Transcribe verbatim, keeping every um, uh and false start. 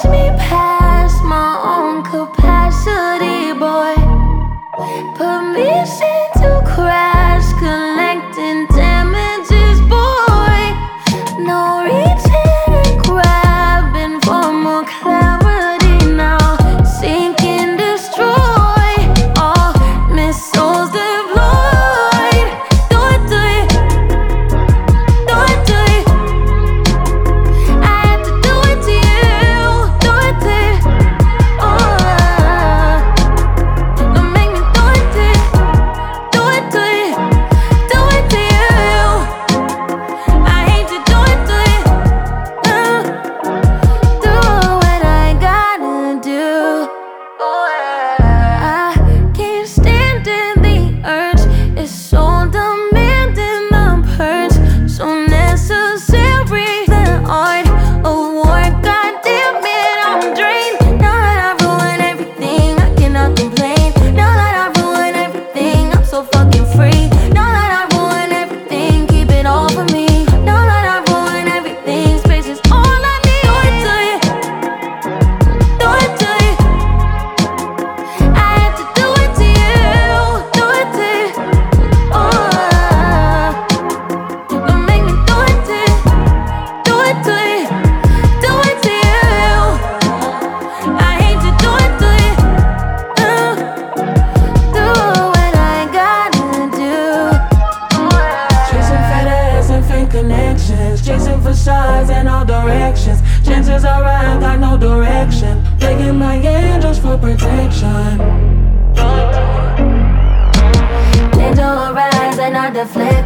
push me past my own capacity, boy. Permission to crash, collecting damages, boy. No reaching and grabbing for more clarity now. Seek and destroy all missiles deployed. Do it, do it, do it, do it. I have to do it to you, do it to you. Oh, don't make me do it to you, do it to you, do it to you. I hate to do it to you. Uh, do what I gotta do. I can't stand it, the urge is so demanding, the purge so necessary. The art of war, goddamn it, I'm drained. Now that I've ruined everything, I cannot complain. Now that I've ruined everything, I'm so fucking free. Now that I've ruined everything, keep it all for me. Now that I've ruined everything, space is all I need. Do it to you, do it to you. I have to do it to you, do it to you. Oh, don't make me do it to you, do it to you, do it to you. I hate to do it to you. Uh, do what I gotta do. Chasing fat ass and fake connections, chasing facades in all directions. Chances are I got no direction, begging my angels for protection. Angel arise and I deflect.